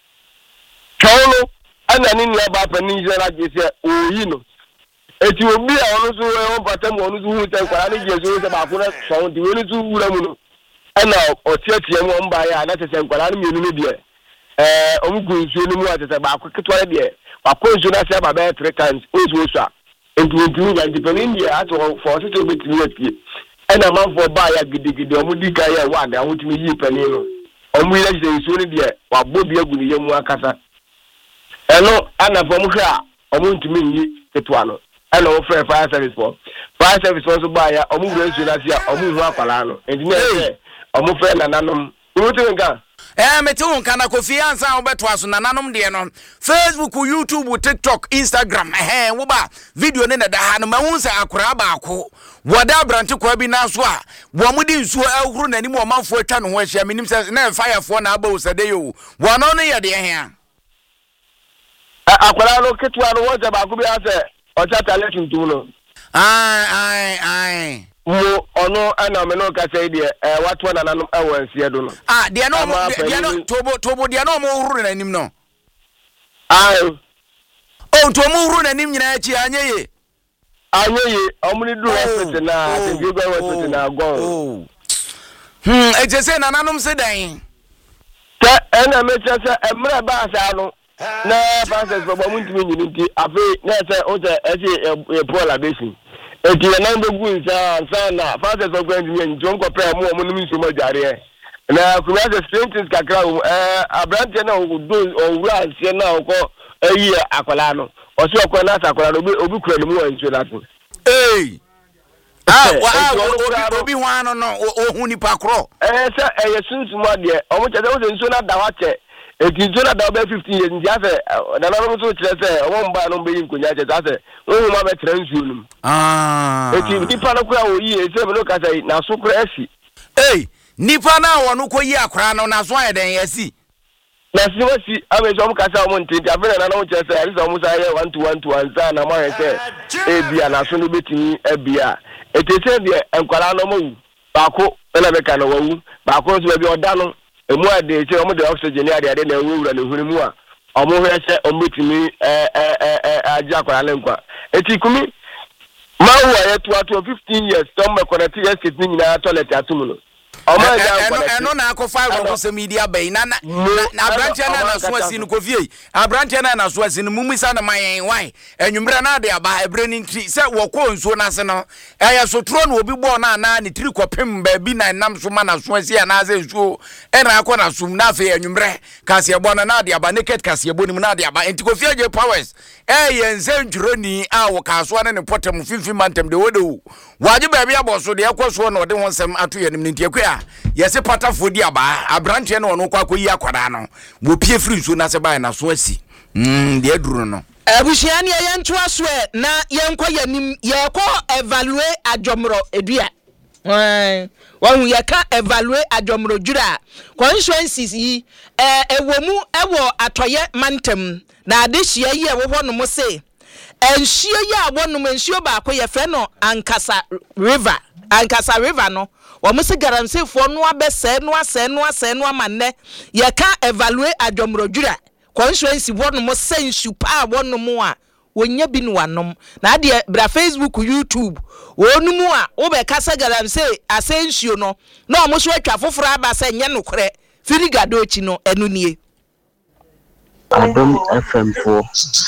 Chono ana ni ni aba pa ni je na je se oyi no. Eti obi a onu so e won patam onu so hu se kwara ni je so se ba ko na so di woni so wura mu no. Ana o tietie mu mba ya na se se kwara ni mienu ni de eh omugu nsuo ni mu atete ba akoketwa de ba ko nsuo na se ba be three times ozu osu a entu entu ya depending ya ato for to be three years ena man for ba ya gidigidi omudi ka ya wa da hotimi yi pani no omu ile je nsuo ni de wa bobi agu ni yemu akasa eno ana for mu hwa omu ntumi yi ketwa no ena wo fire fire service for fire service for so ba ya omu gure nsuo na se a omu hu akwala no engineer omu fe na nanom uti nga eh meti unka na Kofi ansa obeto aso nananom de no Facebook, YouTube, TikTok, Instagram eh wo ba video ne na da ha no mahunsa akora baako wada branch kwa bi na so a wo mudi nsuo ahuru nani mo manfo atwa no ho ahia menim se na fire for na aba usade yo wo no no ye de he akora no ketwa no wo je baako bi ase o cha talent ntu no ai ai ai mo ono ana me no ka say de eh watwa na nanom awansie do no ah de no de no tobo tobo de no mo huru na nim no ai o to mo huru na nim nyina achi anyeye anyeye omni do hospital na de bi go hospital na go hmm e je say na nanom se dan ta ana me cha say emra ba sa no na passes for bo muntimi nyini nti afi na say o je e Paula Basin eti na ndo gu nsa nsa na fase so gwa ndimi njo nko pre mu omo nimi so majare na kuma the strengths kakra eh abrante na do owura anse na okọ eyi akwala no o se okọ na akwala no obi kura no mu anse na so eh ah wa obi hwan no no ohun ni pakro eh se eh sunsumo de o mo chede o se nso na da wa che eti nso na da ba fifteen years ntia se na na no so kire se o mba no mbe yin konya che ta se o ma be kire nsu num ah eti di pa no kura o yi e se me no ka sai na so kura asi eh nipa na wono koyi akra no na so ayeden yasi na si wasi amejo mu kasa o ntenti afena na na wo chese ari so mu sa ye one to one to one za na ma ye se e bia na so no betini e bia etese de enkwala no mu baako na be ka no wawu baako so be oda no emu ade che o mu de oxygen ade ade na wura na hunu mu a o mu hwe se o betini eh eh eh aja kwala lenkwa eti kumi ma wo ye to ato fifteen years to me connect yes kit ni na toilet atum no eno na akofa ro so media bay na na branch na na so asi no kofie branch na na so asi no mumisa na mayen why enwumra na de aba ebre ni ntri se wo ko nso na se no eya so tro na obi bo na na ni tri kopem ba bi na nam so ma na so asi na ze nso ena akọ na sum na fe enwumre kase ebo na na de aba naked kase ebo ni na de aba enti kofie je powers eh yense ntro ni a wo kaso na ne potem fifty mantem de wodo waje ba bia bo so de ekoso na ode wonsem ato ye nim nti akwa yesi patafo di aba abrante na ono kwa koyi akwada no wo pie free so na se bai na so asi mm de aduru no abushia ne ye nto asoe na ye nkọ yanim ye ko evaluate adwomro edua eh won ye ka evaluate adwomro dwura constituencies yi eh ewomu ewo atoye mantem na adehia yi ewo no mo se enhie yi abonum enhie ba ko ye fe no Ankasa River Ankasa River no omusi garansefo no abese no ase no ase no amanne ye ka evaluate adwomrodwura constituency wono mo sensu pa wono mo a wonya bi no wanom na de bra Facebook YouTube wonu mu a wo be kasa garanse asensuo no na omuso atwa foforo aba se nye nokore firigado chi no enu nie Adom F M four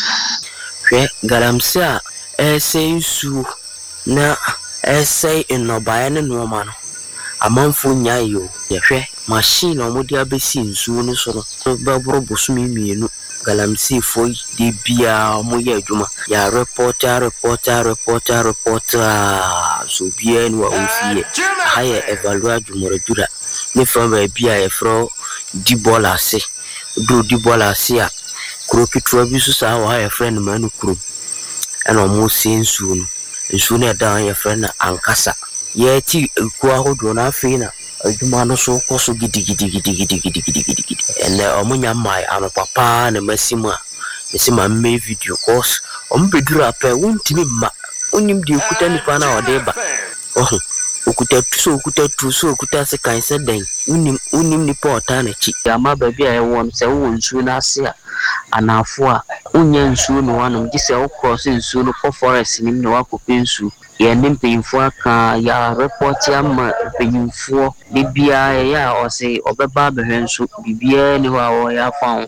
hwe garamse a esensu na essay enobaye ne no ma no amanfo nyayo yehwe machine omodi abesi nsuo no so no bebro bosumi mienu galamsi foi de bia omoye adwuma ya reporter reporter reporter reporter so bia ni wa ofie haye evaluate adwumredura ne from bia e fro di bola se do di bola se a kropitro bi so sa wa haye friend manu kro ena omo se nsuo no nsuo na da ya friend Ankasa ye ti ku ahodo na afina adwuma no so koso gidi gidi gidi gidi gidi gidi gidi gidi ene omunya mai ano papa na masima masima me video course ombeduru apa wontimi ma onim de okuta nipa na odeba oh okuta so okuta tu so okuta se kan se den unim unim nipa ota na chi ama ba bia e won se wo nsuo na ase a anafo a unya nsuo no wanom gise wo cross nsuo no for forest nim na wakope nsuo ye nimpinfo aka ya report ya ma pinfo bibia ya o se obeba behwensu bibia ni wa o ya fa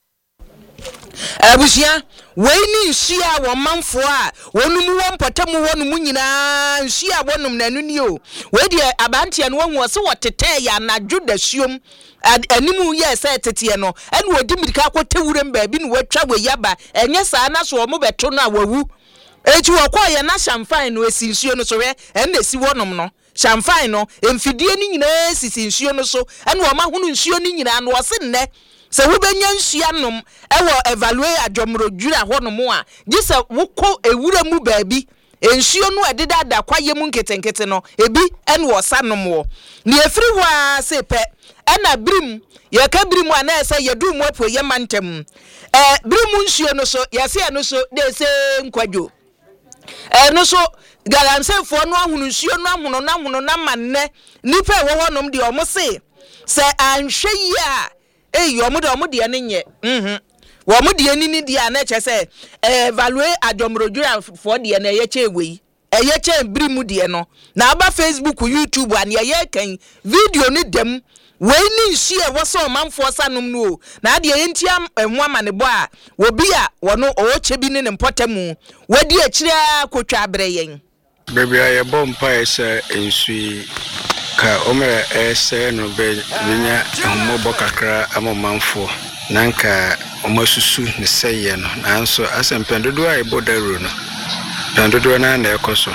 abusia weini nhia wo manfo a wonum wo mpotemu wonum nyina nhia wonum nanu ni o we de abantia no wo se wotete ya nadwo da suom animu ye se tete no ene wodi mirika akotewurem ba bi no watwa we yaba enye saa na so mo beto no a wawu echi wokọ ye na champagne no esinsuo no so we ene si wonum no champagne no emfidie ni nyina esisinsuo no so ene wo ma hunu nsuo ni nyina no wose nne se wo benya nsuo anom ewo evaluate adwomrodwura honom a gise wokọ ewura mu baabi ensuo no ededa da kwaye mu nketenkete no ebi ene wo sanom wo ne efiri wa se pe ena brim ye ka brim ana ese yedu mu apo ye mantem eh brim nsuo no so yase no so de se nkwadwo eh no so galamsefo no ahunu nsuo no ahuno na ahuno na manne nipa wo honom de omo se se anhwe yi a eh omo de omo de ne nye mhm wo mo de ni ni de ana che se evaluate adwomrodwura fo de na ye che ewe eye che brim de no na aba Facebook YouTube an ye kan video ni dem we ni nhie wo so manfo sanom no na de ye ntia emu amanebo a wo bi a wono o che bi ne mpotamu wadi akire akotwa abre yen bebia ye bompa ese ensui ka omere ese no be binya homobo kakra amomanfo nanka omasusu ne seye no nanso asempendodo a ebodaru no pendodo na na ekoso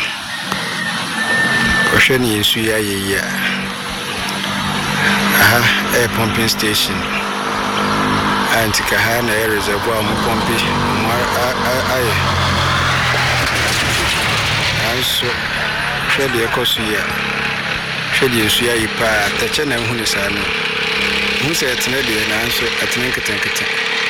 ohwe ni nsu ya yeya aha air pumping station antika ha na reservoir mo pompi mo ai anso hwede ekoso ya hwede nsu ya yipa tache na hu ne sa no hu se etene de na anso etene nketenkete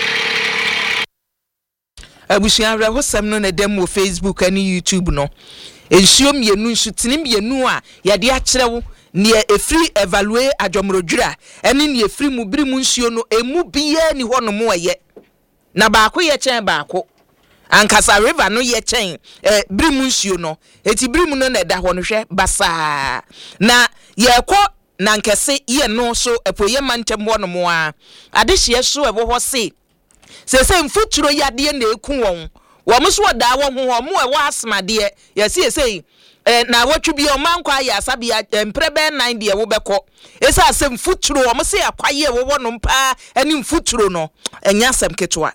abusuan rehosam no na dem wo Facebook and YouTube no ensuo mienu nsu tene mienu a yade a kyerɛwo ne efri evaluate adwomrodwura ene ne efri mu biri mu nsuo no emu biye ni hɔ no mo ɛyɛ na baako yɛ kyɛn baako ankasa river no yɛ kyɛn eh biri mu nsuo no eti biri mu no na ɛda hɔ no hwɛ basa na yɛkɔ na nkɛse yɛ no so epoye mantem hɔ no mo a ade hye so ɛwɔ hɔ se sese mfuturo yade na eku wɔn wɔn so da wɔn ho wɔn ɛwɔ asmade yɛ se se eh na wotwe bi o mankwa ya asabia mprebe nine de wo bɛkɔ esa asem futuro wɔn se akwaye wo wɔ no mpa ani mfuturo no enya asem ketwa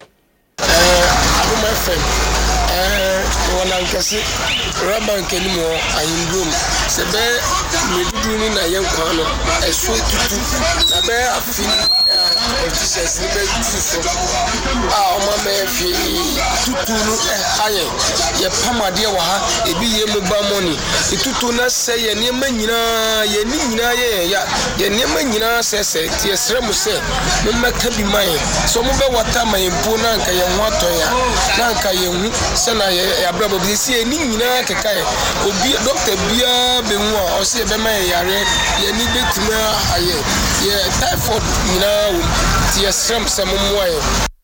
eh aduma fm eh wona nkase raba nkeni mo ayindum se be medudu ni na yenkwa no eso tutu na be afi politicians ni be tutu ah o ma me fi tutu no aye ye pamade wa ha ebi ye mobile money tutu na se ye ne manyina ye ni nyina ye ya ye ne manyina se se tie sre mu se mo meka bi man so mo be wata man po na nka ye ho aton ya na nka ye hu se na ye abrabo bi se ye ni nyina keka ye obi doctor bia be hu a o se be man yare ye ni betima aye ye typhoid nyina wo tie sre mu se mo mo ye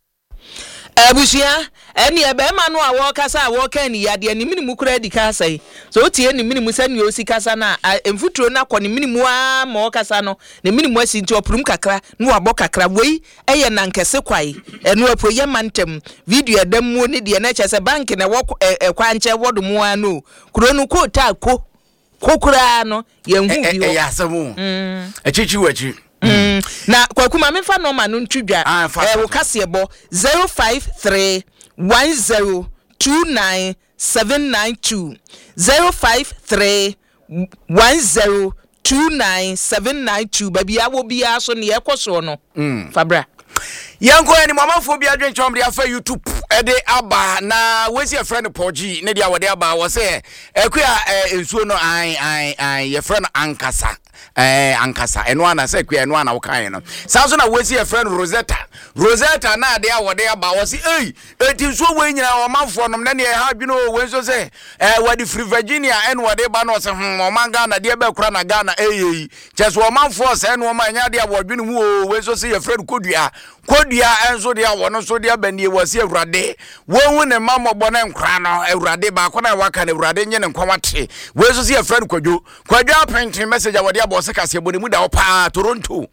abusia eni ebe ma no a wo kasa a wo kan ni yade ni minimu kura di kasa yi so tie ni minimu sa ni osi kasa na emfuturo na kɔ ni minimu a ma wo kasa no ni minimu asi nti oprum kakra no abɔ kakra wei eye na nkese kwai enu apoye mantem video edam mu ni de na kyese bank na wo kwanche wodo mu a no kuro no ko ta ko kokura no ye hu bi wo e ya samu mm echichi wachi Mm. Na kwa kuma mefa no ma no ntudwa eh wo kasebo zero five three one zero two nine seven nine two zero five three one zero two nine seven nine two baby awo bia so ne ekoso no mm fabra yanko ani mamafo bia dwenchom de afa YouTube ede aba na wesi a friend Poji ne dia wode aba wo se ekua ensuo no ai ai ai ye friend ankasa eh ankasa eno ana se ekua eno ana wo kan no sanso na wesi a friend Rosetta Rosetta na de awode aba wo se ei eti nsuo we nyina wo mamfo no ne ha dwino we so se eh wadi free Virginia en wode ba no se hm o manga na de be kura na Ghana eyi cheso wo mamfo se eno ma nya de awodwino mu o we so se ye friend Kodua Kodua enso de awono so de abanie wasi Awurade wonhu ne mamobɔ ne nkra no Awurade ba ko na waka ne Awurade nye ne nkwawate we so se ye friend Kwadwo Kwadwo apprint message awode abɔ se kase bɔ ne mu da wo pa Toronto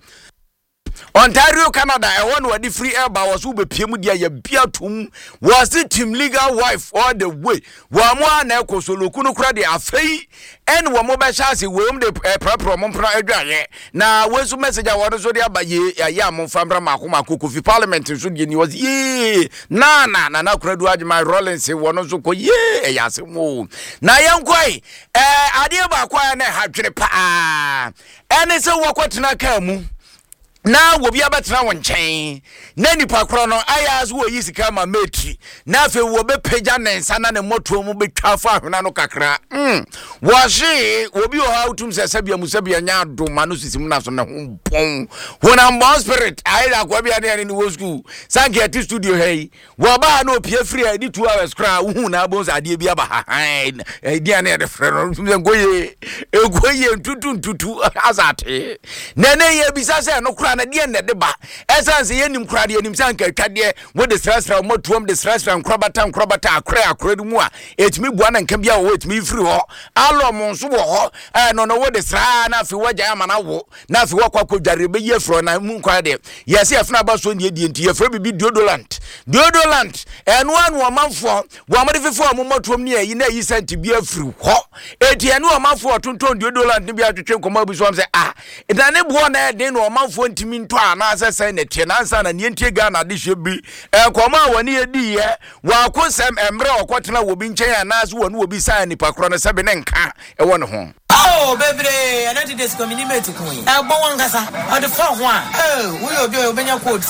Ontario Canada e won wadi free air ba was ube piem dia ya biatum was it team legal wife all the way wa mo na ekosoloku no kura de afei en wo mo be chance we um de prapro mo mpra adwaye na we so message a won so de abaye ya mo famra makoma kofi parliament so de ni was ye na na na na kura du ajma Rollins won so ko ye e ya se mo na yankoi eh ade ba kwa na hadwere pa ene se wo kwatena ka mu na wo bia betra won nkyɛn na nipa koro no ayaz wo yisika ma metri na afi wo be pagya nensa na ne moto mu betwa fa ahwena no kakra mm wo hye wo bi o ha utum se sabia musabia nya adoma no sisim na so na hompon wona mbon spirit ayira kwa bia ne ne wo school sanke at studio hey wo ba na opie free adi two hours kra wo na abon sa ade bia ba ha eh dia ne de frɛ no ngoye egoye ntutu ntutu azate na ne ye bisa se no kra saa na de na de ba esan se yenim krade yenim san ka twade wo de strastra mo tuom de strastra nkrobata nkrobata akre akre mu a etimi bua na nka bia wo etimi firi ho alo mo nso wo ho eh no no wo de sra na afi wagya ama na wo na afi wakwa kodware be ye fro na mu nkwa de yesi afna ba so ne die nti ye fro bibi deodorant deodorant eno anu amanfo wo amade fefo mo motuom ne yi na yi senti bia firi ho eti eno amanfo tonton deodorant ne bia twetwe nkoma bi so am se ah ida ne bo na de no amanfo ntimi nto ana asese ne tie na ansa na ne ntie ga na de hye bi e koma woni edi ye wa konsem emre okotena wo bi nchen ana so woni wo bi sa nipa kro no sebe ne nka e woni ho. Oh, baby, I don't this community queen. I want to on the phone one. Oh, we will be open your quotes.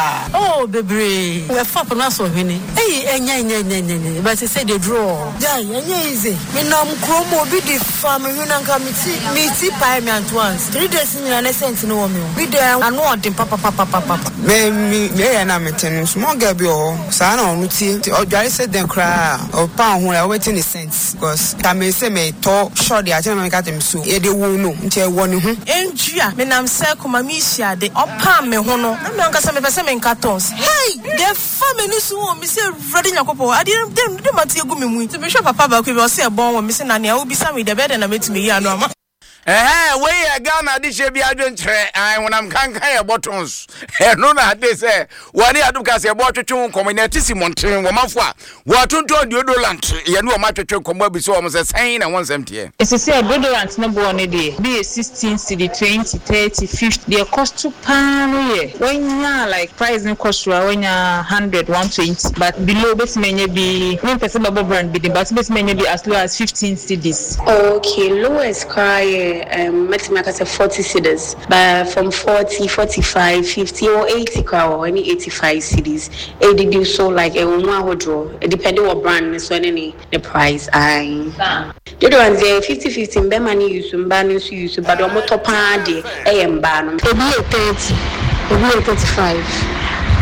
Oh, baby, we're far from us. Hey, and yeah, but they say they draw. Yeah, yeah, easy. Me no chromo be the family. You know, come see me see pie me at once. Three days in an essence no me. Be there and want him, papa, papa, papa. Me, me, me, and I'm a ten small girl. Be so I don't see. Or I said them cry or pound when I wait in the sense because I may say me talk short. I tell me. So e de wo no ntia wo ne ho entua me nam se koma mi hia de opa me ho no na me ankasa me pese me nkatos hey the family so wo mi se ready nyakopo ade dem dem mate egu me mu ti me hwe papa ba ku be o se bon wo mi se na ne a wo bisa me de be de na metime yi anu ama eh we ya Ghana di she bia dwentre ai wonam kankan ya buttons eh no na de say wani aduka se bo twetwe community simonten wo mafo a wo tonton deodorant ye no ma twetwe komba bi so wo se sen na one seventy it's say deodorant no bo ne de be sixteen cedi twenty thirty fifty they cost two pound here when ya like price in cost when ya one hundred one twenty but below base menye be one percent bubble brand be but base menye be as low as fifteen cedis. Okay, lowest cry um mathematics at forty cedis, but from forty, forty-five, fifty or eighty or any eighty-five cedis. It did do so like a one draw. Depending what brand so any the price I the ones there fifty fifty be money use ban use but the motor pan de I am ban thirty thirty-five.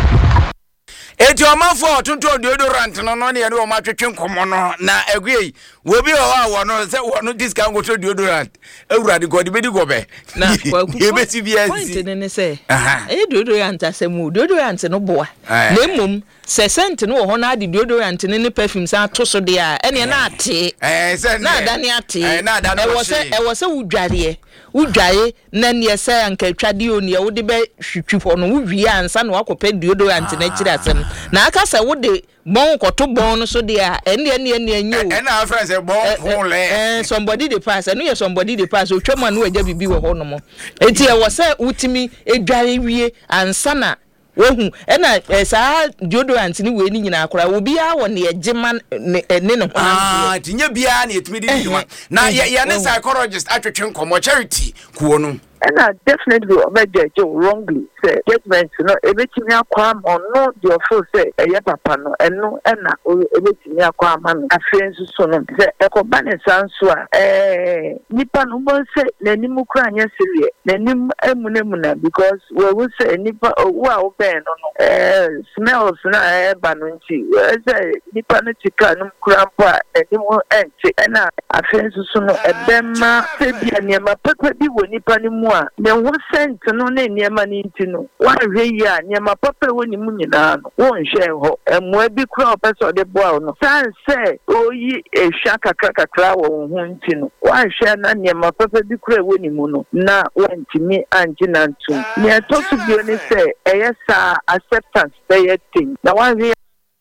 Eti omafo tonton deodorant no no ne o ma twetwe nkomo no na agui wo bi o ha wo no se wo no discount go to deodorant ewurade god be di go be na kwaku e be ti bia point ne ne se e deodorant asemu deodorant no boa na mum se sent no ho na ade deodorant ne ne perfume sa to so de a ene na ate eh se na da ne ate eh na da no e wo se e wo se wudware wudwae na ne se anka twade oni e wo de be hwitwifo no wuwie ansa na wakope deodorant na kire asem na aka se wo de bon koto bon no so de a ene ene ene anyo e na friend say bon hole eh somebody dey pass eno ye somebody dey pass otwama no agya bibi wo ho no mo enti e wo se utimi edware wie ansa na wohu ena sa deodorant ni we ni nyina akora obi a wo ne egema ne ne ho ah tinya bia na etimi di dwuma na ye ne psychologist atwetwe nkomo charity kuo no and I definitely obey Joe wrongly say judgment no ebetimi akwa am no the ofo say eye papa no eno na ebetimi akwa am no afensu so no say ekoba ne sanso a eh nipa no mo say nanimu kra anya serie nanim emunemu na because we will say nipa wo a obey no no eh smells na e ba no nti say nipa no tika no kra mpa nanimu enti na afensu so no ebema se bia niema pepe bi wo nipa ni mu ne wo sent no ne niema ni nti no wa hwe ya niema papa woni mu nyina no wo nhwe ho emo bi kura opeso de boa no san se oyi ehwa kakra kakra wo ho nti no wa hwe na niema papa bi kura woni mu no na wantimi anje na ntu ne to so bi oni se eyesa acceptance be thing na wa hwe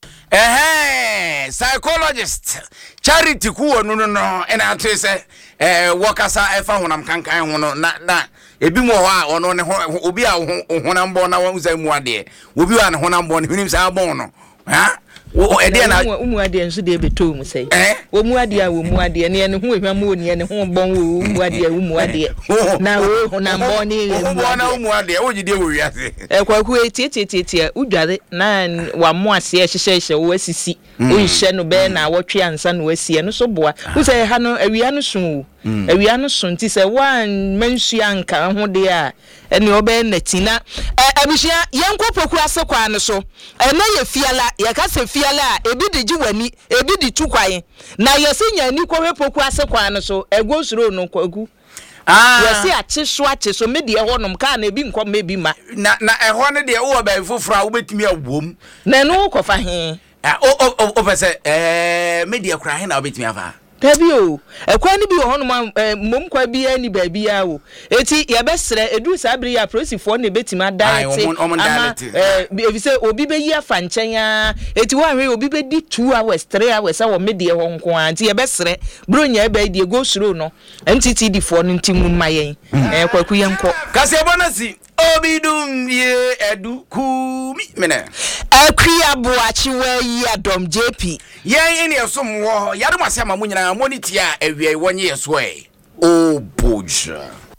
eh psychologist charity kuo no no no ena ate se eh wakasa efa honam kankan ho no na na ebi mo ho a ono ne obi a honam bo na wanza mu ade obi a ne honam bo ne hnim sa bon no ha wo ede na umu ade nso de beto mu sei wo mu ade a wo mu ade ne ne ho ehwa mu ne ne ho bon wo mu ade umu ade na wo honam bo ne wo na umu ade wo gide wo wiase e kwaku eti eti eti udware na wa mo ase ehye hye wo asisi o hye no be na wotwe ansa no asie no so boa wo sei ha no awia no so awia no so nti se wan mansu anka ho de a ene obe natina abusua yenkopokuru ase kwa no so ene ye fiala ye ka se fiala a ebi de ji wani ebi de tukwan na ye se nya ni kwohwe poku ase kwa no so egwo suro no kwagu ah yesi ache so ache so me de honom ka na ebi nkom me bi ma na na ehɔ ne de wo ba foforo a wobetimi awom na no kofa he o o o pese eh me de akura he na wobetimi afa tabi o ekwa ni bi honom mom kwa bi ani ba bi a o eti ye besre edu sabri ya prosifo na betima direct ama eh ebi se obi be yi afa nchen ya eti wa hwe obi be di two hours three hours awo me de ho nko anti ye besre bronya ba di go slow no ntiti di fo no ntimu mayen eh kwaku ye nko kase bonasi obi dum ye edu kumi mene akria boachi wa yi adom jp yen ene esom wo yadom asema munyina moniti a awie wonye yeso e o boja